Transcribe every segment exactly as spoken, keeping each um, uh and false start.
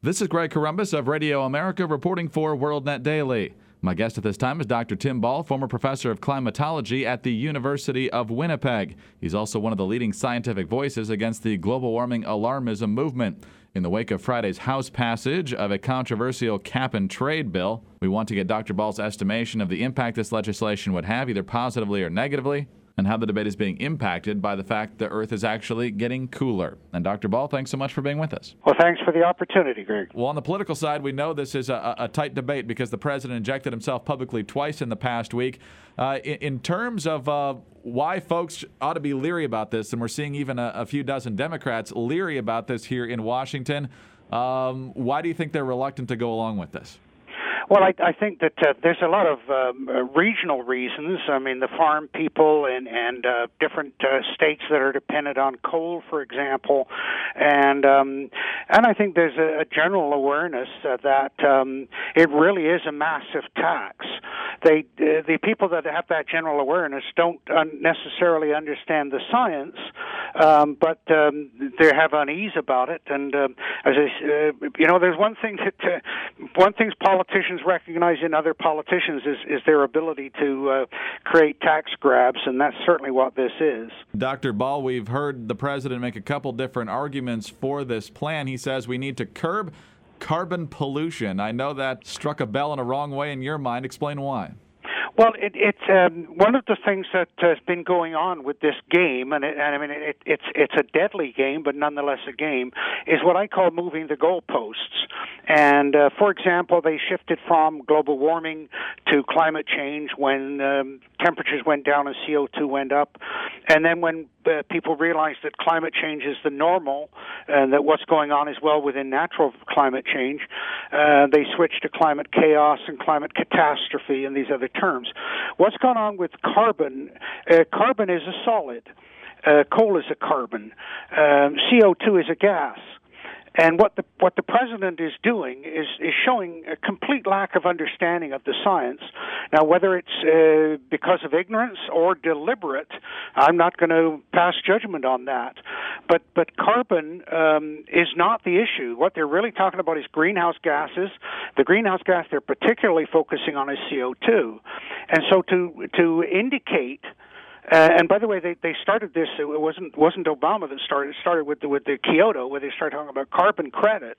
This is Greg Corombos of Radio America reporting for WorldNet Daily. My guest at this time is Doctor Tim Ball, former professor of climatology at the University of Winnipeg. He's also one of the leading scientific voices against the global warming alarmism movement. In the wake of Friday's House passage of a controversial cap-and-trade bill, we want to get Doctor Ball's estimation of the impact this legislation would have, either positively or negatively, and how the debate is being impacted by the fact the Earth is actually getting cooler. And Doctor Ball, thanks so much for being with us. Well, thanks for the opportunity, Greg. Well, on the political side, we know this is a, a tight debate because the president injected himself publicly twice in the past week. Uh, in, in terms of uh, why folks ought to be leery about this, and we're seeing even a, a few dozen Democrats leery about this here in Washington, um, why do you think they're reluctant to go along with this? Well, I, I think that uh, there's a lot of um, uh, regional reasons. I mean, the farm people and, and uh, different uh, states that are dependent on coal, for example. And um, and I think there's a, a general awareness uh, that um, it really is a massive tax. They, uh, the people that have that general awareness don't un- necessarily understand the science, um, but um, they have unease about it. And um, as I, uh, you know, there's one thing that uh, one thing's politicians recognize in other politicians is, is their ability to uh, create tax grabs, and that's certainly what this is. Doctor Ball, we've heard the president make a couple different arguments for this plan. He says we need to curb carbon pollution. I know that struck a bell in a wrong way in your mind. Explain why. Well, it, it's um, one of the things that has been going on with this game, and, it, and I mean, it, it's it's a deadly game, but nonetheless a game, is what I call moving the goalposts. And, uh, for example, they shifted from global warming to climate change when um, temperatures went down and C O two went up. And then when uh, people realized that climate change is the normal and that what's going on is well within natural climate change, uh, they switched to climate chaos and climate catastrophe and these other terms. What's gone on with carbon? Uh, carbon is a solid. Uh, coal is a carbon. Um, C O two is a gas. And what the what the president is doing is, is showing a complete lack of understanding of the science. Now, whether it's uh, because of ignorance or deliberate, I'm not going to pass judgment on that. But but carbon um, is not the issue. What they're really talking about is greenhouse gases. The greenhouse gas they're particularly focusing on is C O two. And so to to indicate. Uh, and by the way, they, they started this. It wasn't wasn't Obama that started. It started with the, with the Kyoto, where they started talking about carbon credits.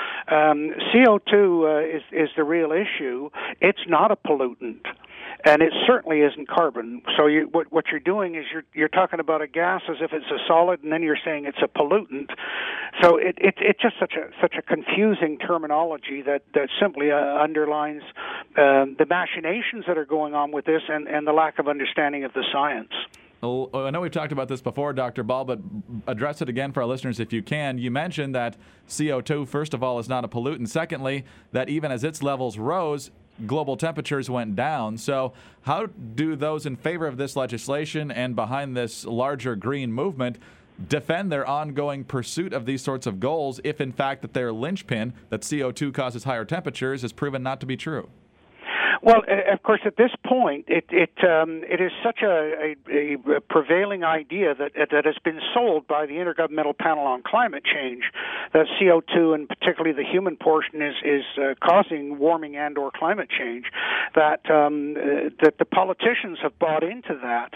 Um, C O two uh, is is the real issue. It's not a pollutant, and it certainly isn't carbon. So you, what what you're doing is you're you're talking about a gas as if it's a solid, and then you're saying it's a pollutant. So it it it's just such a such a confusing terminology that that simply uh, underlines um, the machinations that are going on with this, and, and the lack of understanding of the science. Well, I know we've talked about this before, Doctor Ball, but address it again for our listeners if you can. You mentioned that C O two, first of all, is not a pollutant. Secondly, that even as its levels rose, global temperatures went down. So how do those in favor of this legislation and behind this larger green movement defend their ongoing pursuit of these sorts of goals if, in fact, that their linchpin, that C O two causes higher temperatures, is proven not to be true? Well, of course, at this point, it it um, it is such a, a, a prevailing idea that that has been sold by the Intergovernmental Panel on Climate Change that C O two, and particularly the human portion, is is uh, causing warming and/or climate change. That um, uh, that the politicians have bought into that.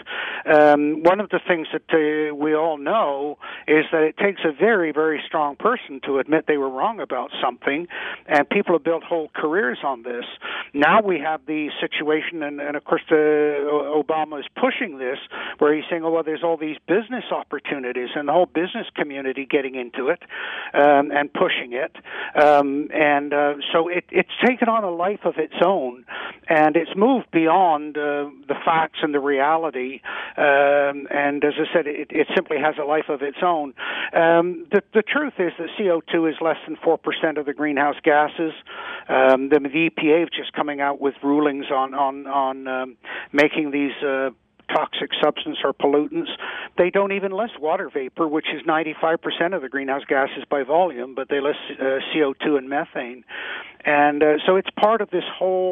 Um, one of the things that uh, we all know is that it takes a very, very strong person to admit they were wrong about something, and people have built whole careers on this. Now we have the situation, and, and of course, the, Obama is pushing this, where he's saying, oh, well, there's all these business opportunities, and the whole business community getting into it um, and pushing it. Um, and uh, so it, it's taken on a life of its own, and it's moved beyond uh, the facts and the reality. Um, and as I said, it, it simply has a life of its own. Um, the, the truth is that C O two is less than four percent of the greenhouse gases. Um, the, the E P A is just coming out with rulings on on on um, making these uh, toxic substance or pollutants. They don't even list water vapor, which is ninety-five percent of the greenhouse gases by volume, but they list uh, C O two and methane. And uh, so it's part of this whole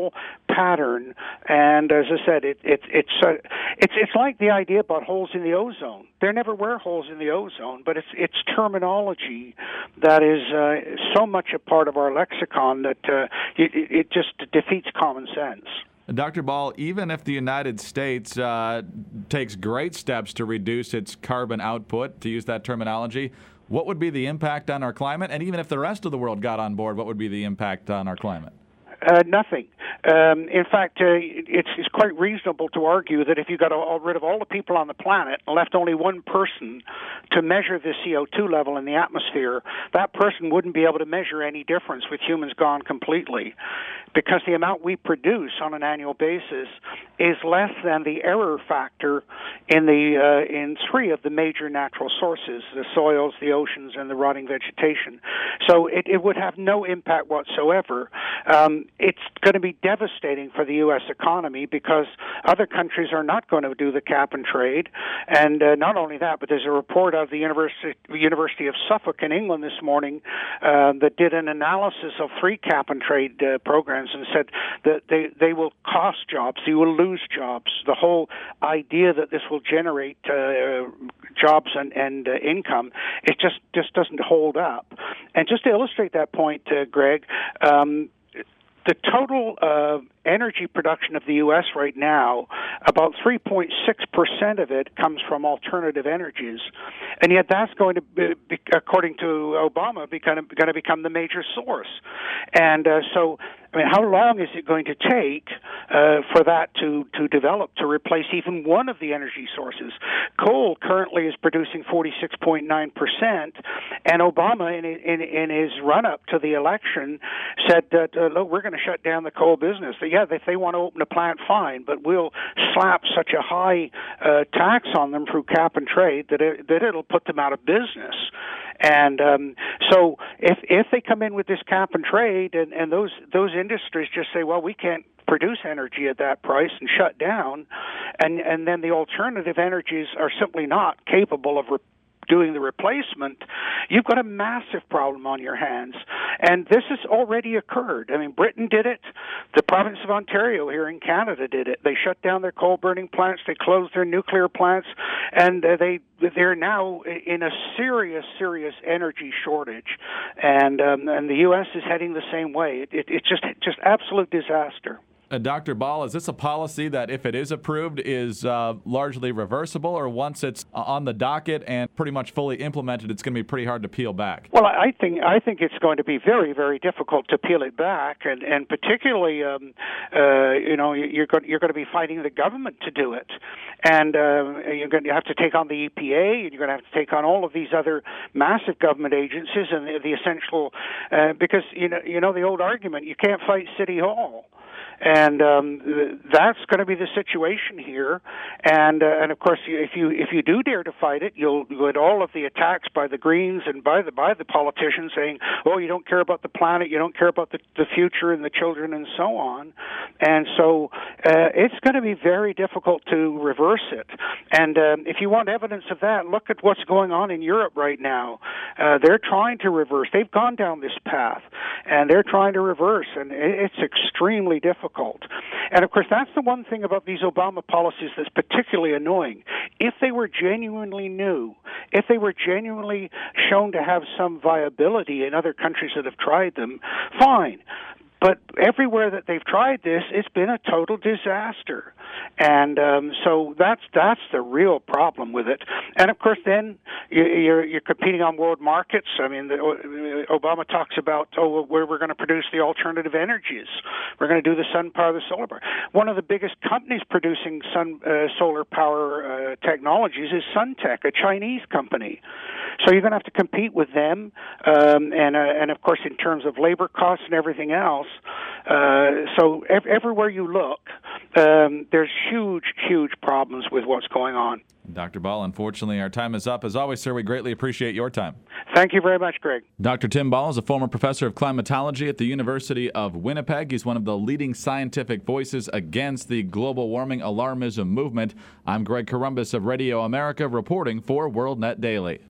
pattern. And as I said, it, it, it's uh, it's it's like the idea about holes in the ozone. There never were holes in the ozone, but it's it's terminology that is uh, so much a part of our lexicon that uh, it, it just defeats common sense. Doctor Ball, even if the United States uh, takes great steps to reduce its carbon output, to use that terminology, what would be the impact on our climate? And even if the rest of the world got on board, what would be the impact on our climate? Uh, nothing. Um, in fact, uh, it's, it's quite reasonable to argue that if you got all, rid of all the people on the planet and left only one person to measure the C O two level in the atmosphere, that person wouldn't be able to measure any difference with humans gone completely, because the amount we produce on an annual basis is less than the error factor in the uh, in three of the major natural sources: the soils, the oceans, and the rotting vegetation. So it, it would have no impact whatsoever. Um, it's going to be devastating for the U S economy because other countries are not going to do the cap and trade. And uh, not only that, but there's a report out of the University, University of Suffolk in England this morning uh, that did an analysis of three cap and trade uh, programs and said that they, they will cost jobs, you will lose jobs. The whole idea that this will generate uh, jobs and, and uh, income, it just, just doesn't hold up. And just to illustrate that point, uh, Greg, um, the total uh, energy production of the U S right now, about three point six percent of it comes from alternative energies. And yet that's going to, be, according to Obama, be kind of, going to become the major source. And uh, so, I mean, how long is it going to take uh, for that to, to develop, to replace even one of the energy sources? Coal currently is producing forty-six point nine percent, and Obama, in, in, in his run-up to the election, said that, uh, look, we're going to shut down the coal business. Yeah, if they want to open a plant, fine, but we'll slap such a high uh, tax on them through cap and trade that, it, that it'll put them out of business. And um, so if if they come in with this cap and trade and, and those those industries just say, well, we can't produce energy at that price and shut down, and, and then the alternative energies are simply not capable of re- doing the replacement, you've got a massive problem on your hands. And this has already occurred. I mean, Britain did it. The province of Ontario here in Canada did it. They shut down their coal-burning plants. They closed their nuclear plants. And uh, they, they're now in a serious, serious energy shortage. And, um, and the U S is heading the same way. It, it, it's just, just absolute disaster. Uh, Doctor Ball, is this a policy that, if it is approved, is uh, largely reversible, or once it's on the docket and pretty much fully implemented, it's going to be pretty hard to peel back? Well, I think I think it's going to be very, very difficult to peel it back, and and particularly, um, uh, you know, you're going you're going to be fighting the government to do it, and uh, you're going to have to take on the E P A, and you're going to have to take on all of these other massive government agencies, and the, the essential, uh, because you know you know the old argument, you can't fight City Hall. And um, that's going to be the situation here. And uh, and of course, if you if you do dare to fight it, you'll get all of the attacks by the Greens and by the by the politicians saying, "Oh, you don't care about the planet, you don't care about the, the future and the children, and so on." And so uh, it's going to be very difficult to reverse it. And um, if you want evidence of that, look at what's going on in Europe right now. Uh, they're trying to reverse. They've gone down this path, and they're trying to reverse, and it's extremely difficult. And of course, that's the one thing about these Obama policies that's particularly annoying. If they were genuinely new, if they were genuinely shown to have some viability in other countries that have tried them, fine. But everywhere that they've tried this, it's been a total disaster. And um, so that's that's the real problem with it. And of course, then you're you're competing on world markets. I mean, the, Obama talks about oh, where we're going to produce the alternative energies. We're going to do the sun power, the solar power. One of the biggest companies producing sun uh, solar power uh, technologies is Suntech, a Chinese company. So you're going to have to compete with them, um, and uh, and of course, in terms of labor costs and everything else. Uh, so ev- everywhere you look, um, there's huge, huge problems with what's going on. Doctor Ball, unfortunately, our time is up. As always, sir, we greatly appreciate your time. Thank you very much, Greg. Doctor Tim Ball is a former professor of climatology at the University of Winnipeg. He's one of the leading scientific voices against the global warming alarmism movement. I'm Greg Corombos of Radio America, reporting for WorldNet Daily.